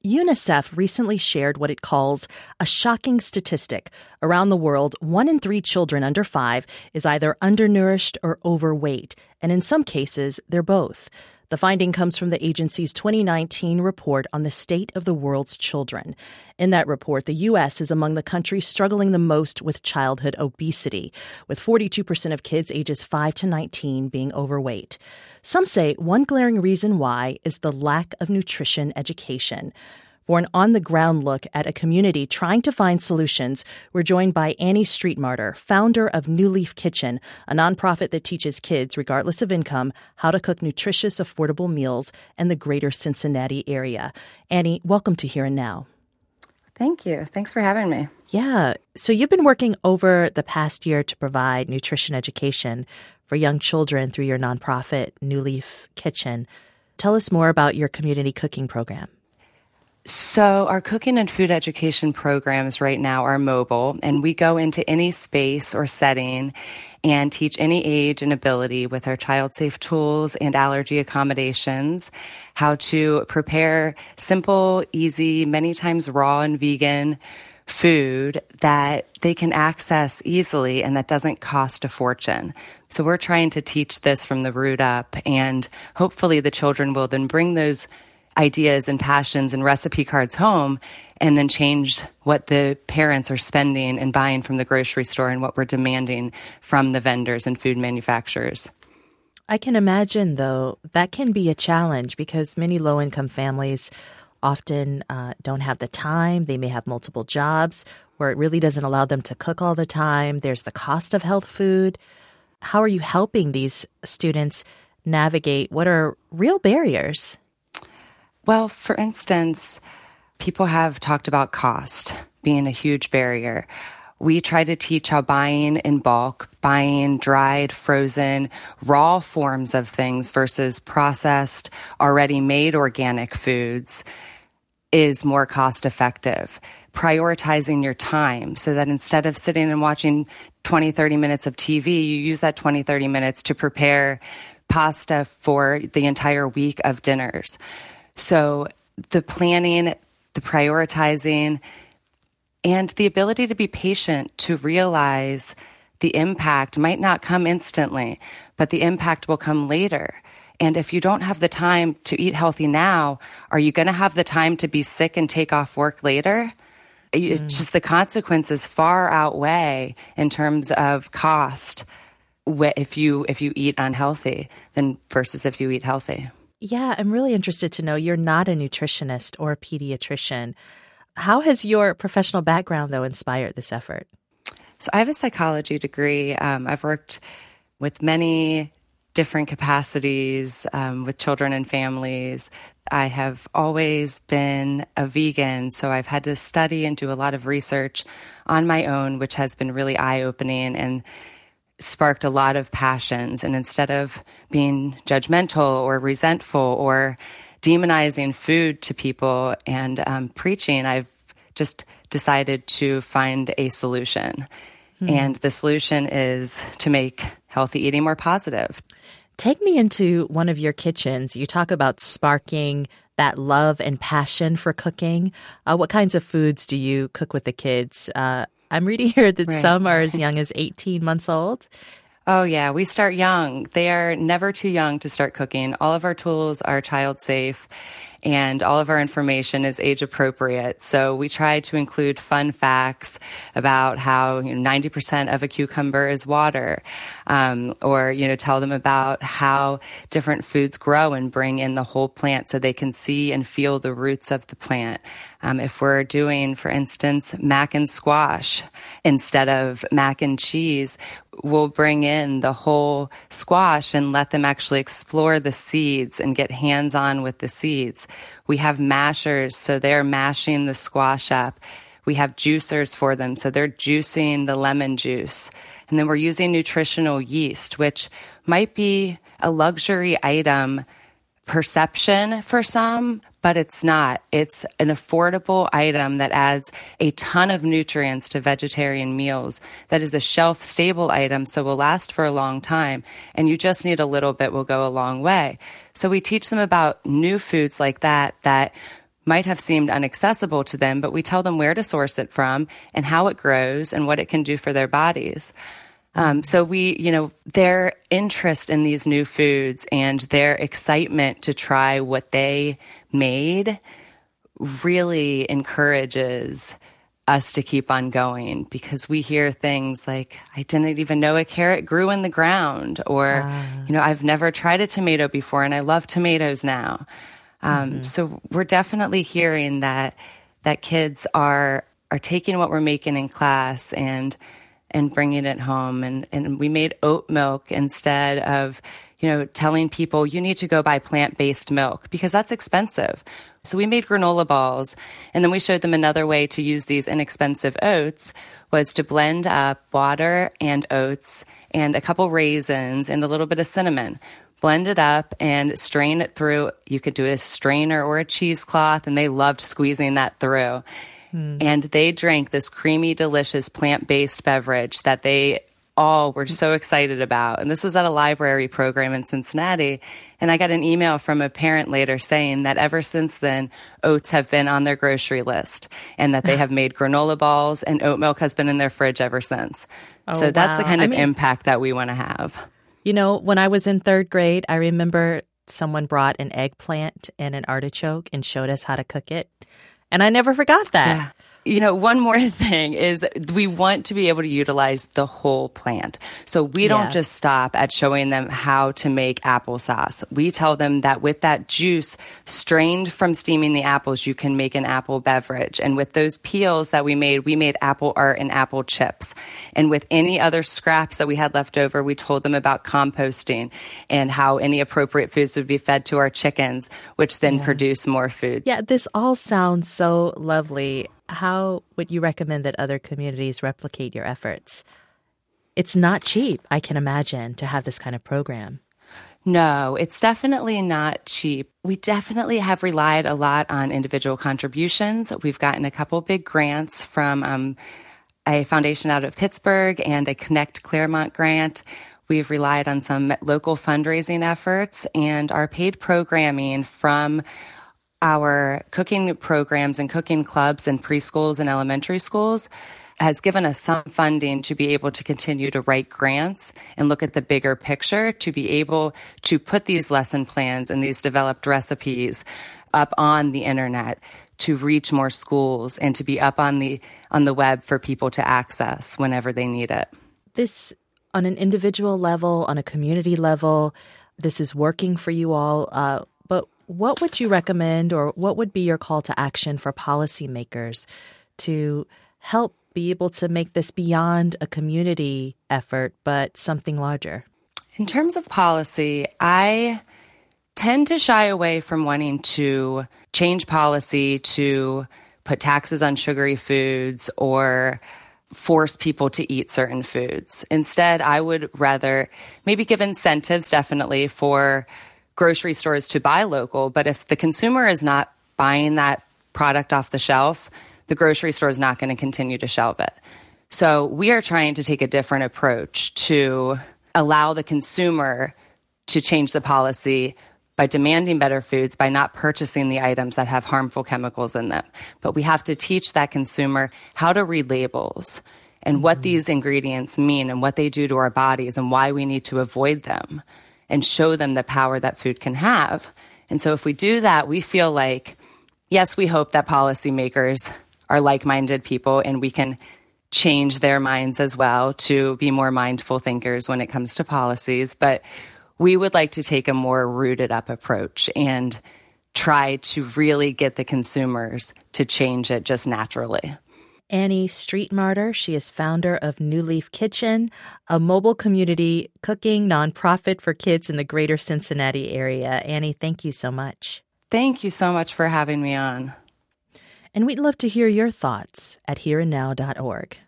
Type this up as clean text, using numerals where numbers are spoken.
UNICEF recently shared what it calls a shocking statistic. Around the world, 1 in 3 children under 5 is either undernourished or overweight, and in some cases, they're both. The finding comes from the agency's 2019 report on the state of the world's children. In that report, the U.S. is among the countries struggling the most with childhood obesity, with 42% of kids ages 5 to 19 being overweight. Some say one glaring reason why is the lack of nutrition education. For an on-the-ground look at a community trying to find solutions, we're joined by Annie Streetmartyr, founder of New Leaf Kitchen, a nonprofit that teaches kids, regardless of income, how to cook nutritious, affordable meals in the greater Cincinnati area. Annie, welcome to Here and Now. Thank you. Thanks for having me. Yeah. So you've been working over the past year to provide nutrition education for young children through your nonprofit, New Leaf Kitchen. Tell us more about your community cooking program. So our cooking and food education programs right now are mobile, and we go into any space or setting and teach any age and ability with our child-safe tools and allergy accommodations how to prepare simple, easy, many times raw and vegan food that they can access easily and that doesn't cost a fortune. So we're trying to teach this from the root up, and hopefully the children will then bring those ideas and passions and recipe cards home and then change what the parents are spending and buying from the grocery store and what we're demanding from the vendors and food manufacturers. I can imagine, though, that can be a challenge because many low-income families often don't have the time. They may have multiple jobs where it really doesn't allow them to cook all the time. There's the cost of health food. How are you helping these students navigate what are real barriers? Well, for instance, people have talked about cost being a huge barrier. We try to teach how buying in bulk, buying dried, frozen, raw forms of things versus processed, already made organic foods is more cost effective. Prioritizing your time so that instead of sitting and watching 20, 30 minutes of TV, you use that 20, 30 minutes to prepare pasta for the entire week of dinners. So the planning, the prioritizing, and the ability to be patient to realize the impact might not come instantly, but the impact will come later. And if you don't have the time to eat healthy now, are you going to have the time to be sick and take off work later? It's just the consequences far outweigh in terms of cost if you eat unhealthy than versus if you eat healthy. Yeah, I'm really interested to know, you're not a nutritionist or a pediatrician. How has your professional background, though, inspired this effort? So I have a psychology degree. I've worked with many different capacities with children and families. I have always been a vegan, so I've had to study and do a lot of research on my own, which has been really eye-opening and sparked a lot of passions. And instead of being judgmental or resentful or demonizing food to people and preaching, I've just decided to find a solution. And the solution is to make healthy eating more positive. Take me into one of your kitchens. You talk about sparking that love and passion for cooking. What kinds of foods do you cook with the kids? I'm reading here that some are as young as 18 months old. Oh, yeah. We start young. They are never too young to start cooking. All of our tools are child safe, and all of our information is age appropriate. So we try to include fun facts about how 90% of a cucumber is water, or tell them about how different foods grow and bring in the whole plant so they can see and feel the roots of the plant. If we're doing, for instance, mac and squash instead of mac and cheese, we'll bring in the whole squash and let them actually explore the seeds and get hands-on with the seeds. We have mashers, so they're mashing the squash up. We have juicers for them, so they're juicing the lemon juice. And then we're using nutritional yeast, which might be a luxury item perception for some, but it's not. It's an affordable item that adds a ton of nutrients to vegetarian meals. That is a shelf-stable item, so will last for a long time. And you just need a little bit, will go a long way. So we teach them about new foods like that might have seemed inaccessible to them, but we tell them where to source it from and how it grows and what it can do for their bodies. So their interest in these new foods and their excitement to try what they made really encourages us to keep on going, because we hear things like, I didn't even know a carrot grew in the ground, or, I've never tried a tomato before and I love tomatoes now. So we're definitely hearing that kids are taking what we're making in class and bringing it home. And we made oat milk instead of, telling people you need to go buy plant-based milk because that's expensive. So we made granola balls, and then we showed them another way to use these inexpensive oats was to blend up water and oats and a couple raisins and a little bit of cinnamon. Blend it up and strain it through. You could do a strainer or a cheesecloth, and they loved squeezing that through. And they drank this creamy, delicious plant-based beverage that they all were so excited about. And this was at a library program in Cincinnati. And I got an email from a parent later saying that ever since then, oats have been on their grocery list and that they have made granola balls, and oat milk has been in their fridge ever since. So that's the kind of impact that we want to have. When I was in third grade, I remember someone brought an eggplant and an artichoke and showed us how to cook it. And I never forgot that. Yeah. One more thing is we want to be able to utilize the whole plant. So we don't just stop at showing them how to make applesauce. We tell them that with that juice strained from steaming the apples, you can make an apple beverage. And with those peels that we made apple art and apple chips. And with any other scraps that we had left over, we told them about composting and how any appropriate foods would be fed to our chickens, which then produce more food. Yeah, this all sounds so lovely. How would you recommend that other communities replicate your efforts? It's not cheap, I can imagine, to have this kind of program. No, it's definitely not cheap. We definitely have relied a lot on individual contributions. We've gotten a couple big grants from a foundation out of Pittsburgh and a Connect Claremont grant. We've relied on some local fundraising efforts and our paid programming from our cooking programs and cooking clubs in preschools and elementary schools has given us some funding to be able to continue to write grants and look at the bigger picture, to be able to put these lesson plans and these developed recipes up on the internet to reach more schools and to be up on the web for people to access whenever they need it. This, on an individual level, on a community level, this is working for you all. But what would you recommend, or what would be your call to action for policymakers to help be able to make this beyond a community effort, but something larger? In terms of policy, I tend to shy away from wanting to change policy to put taxes on sugary foods or force people to eat certain foods. Instead, I would rather maybe give incentives, definitely, for grocery stores to buy local, but if the consumer is not buying that product off the shelf, the grocery store is not going to continue to shelve it. So we are trying to take a different approach to allow the consumer to change the policy by demanding better foods, by not purchasing the items that have harmful chemicals in them. But we have to teach that consumer how to read labels and what these ingredients mean and what they do to our bodies and why we need to avoid them, and show them the power that food can have. And so if we do that, we feel like, yes, we hope that policymakers are like-minded people and we can change their minds as well to be more mindful thinkers when it comes to policies. But we would like to take a more rooted up approach and try to really get the consumers to change it just naturally. Annie Streetmartyr. She is founder of New Leaf Kitchen, a mobile community cooking nonprofit for kids in the greater Cincinnati area. Annie, thank you so much. Thank you so much for having me on. And we'd love to hear your thoughts at hereandnow.org.